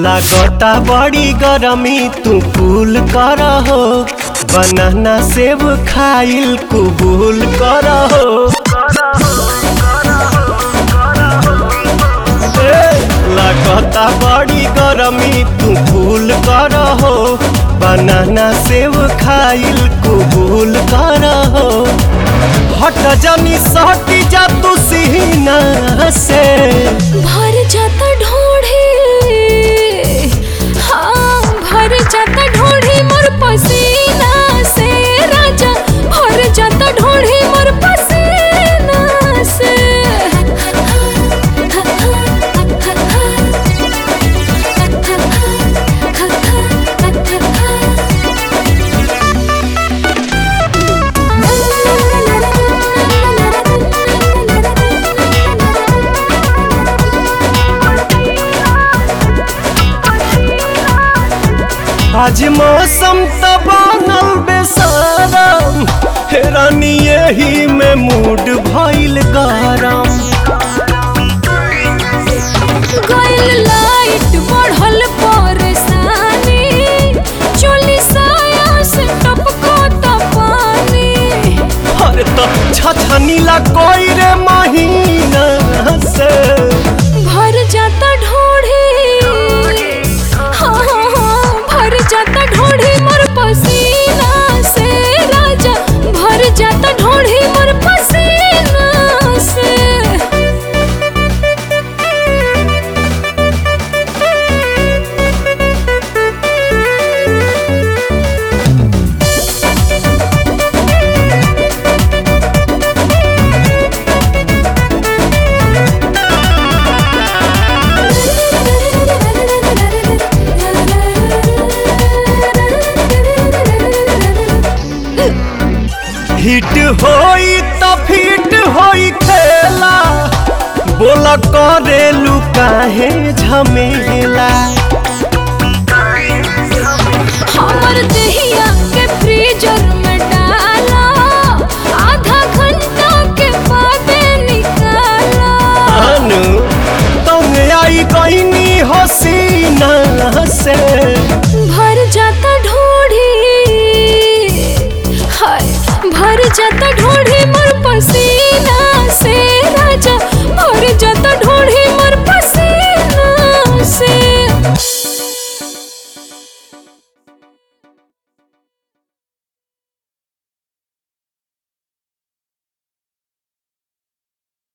लागता बड़ी गरमी तू कूल कर हो, बनाना सेब खाइल कबूल कर हो। लागता बड़ी गरमी तू कूल कर हो, बनाना सेब खाइल कबूल कर हो। हट जानी सटी जा तू सीना से, भर जाता ढोढ़ी, हाँ भर जाता ढोढ़ी मोर पसीना से राजा, भर जाता ढोढ़ी मोर पसीना से। आज मौसम त बनल बेसारम, हेरानी यही में मूड भइल गरम। गइल लाइट बढ़ल परेशानी, चोली साया से टपको त पानी। अरे तो छछनीला कोई रे महीना से, भर जाता ढोढ़ी, भर जाता ढोढ़ी मोर पसीना से राजा, भर जाता ढोढ़ी मोर पसीना से। हिट होई त फिट होई खेला, बोला करेलू काहे झमेला। हमर दहिया के फ्रीजर में डाला, आधा घंटा के बाद निकाला। अनु तुम आई गईनी हसीना से, भर जाता ढोढ़ी, हाय भर जाता ढोढ़ी मोर पसीना